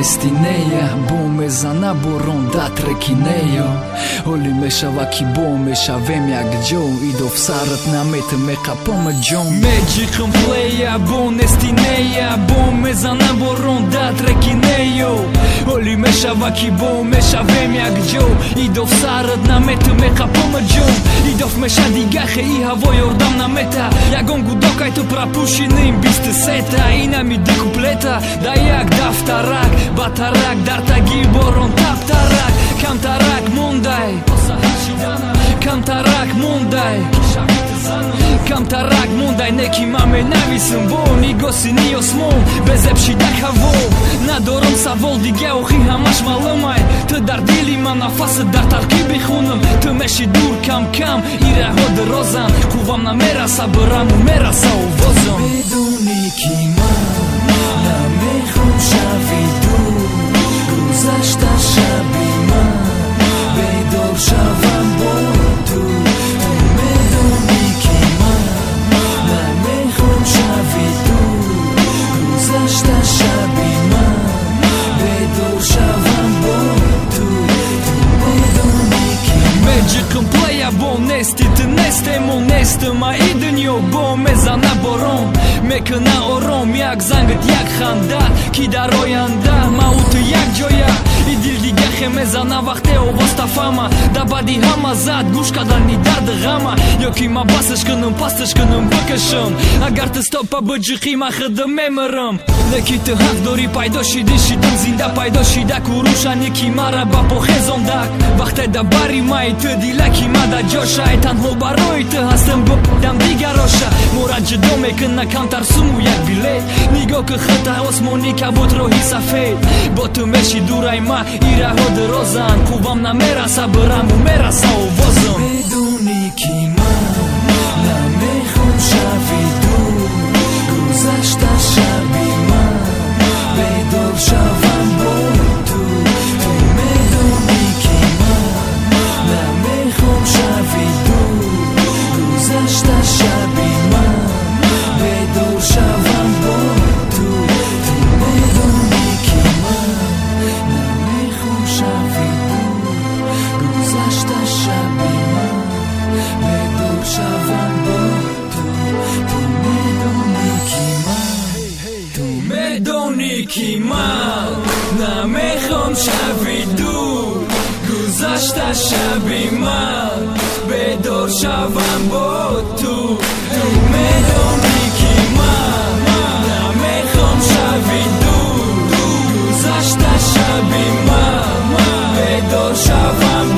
nestineja bo me zana boron da trekinejo Oli me shavaki bo me shavem jak gjo I do vsarët na metë me kapo më gjon Me gjikën pleja bo nestineja bo me zana boron da trekinejo Oli me shavaki bo me shavem jak gjo I do vsarët na metë me kapo më gjon I do me shadigache I havoj ordam na meta Ja gongu dokaj të prapushi në imbis të seta Ina mi di kupleta Da jak daftarak Batarak darta giboron tap tarak Kam tarak mundaj Kam tarak mundaj Kam tarak mundaj Neki mame navisën bo Një gosi një osmon Bezep shidak havo Na doron sa vol digja u hiha mash malëmaj Të dardili ma na fasët dartar kibi khunëm Të me shidur kam Ira hodë rozan Ku vam na mera sa bëram u mera sa u vozëm Beduni kima Na me khum shavidu Zashta shabima Bedor shavam botu Beduni kima Na me khum shavidu Zashta shabima Bedor shavam botu Beduni kima Me gjikën pleja bo nesti të neste mo nestë Ma idën jo bo me zana boron Me këna oron jak zangët jak khandat Ki daroj anda ma u të jak gjoja I dildi gache me zana vakte o vosta fama Da badi hama zat gushka dal një dardë gama Jo ki ma basë shkënëm pas të shkënëm bëkëshëm Agar të stop pa bëgjëkima khëdë me më rëm Në ki të hak dori pajdo shidi shidëm zinda pajdo shida kurusha një kimara ba po hezon dak Vakte da bari ma I të dila kima da gjosha E tan ho baroj të hasëm bë dam diga rosha Mora gjëdo me këna kam tarsumu jak bilet Nigo këhëta osmonika bot rohi sa fejt Botë me shiduraj ma Ira hodë rozan Ku vam na mera sa bëram u mera sa u vozëm Beduni kima Na me khum shavidu Zashta shabima Bedor shavam botu Beduni kima Na me khum shavidu Zashta shabima Bedor shavam botu Beduni kima Na me khum shavidu Zashta shabima Bedor shavam botu Beduni kima Beduni kima Na me khum shavidu Zashta shabima Bedor shavam botu Beduni kima Na me khum shavidu Zashta shabima Bedor shavam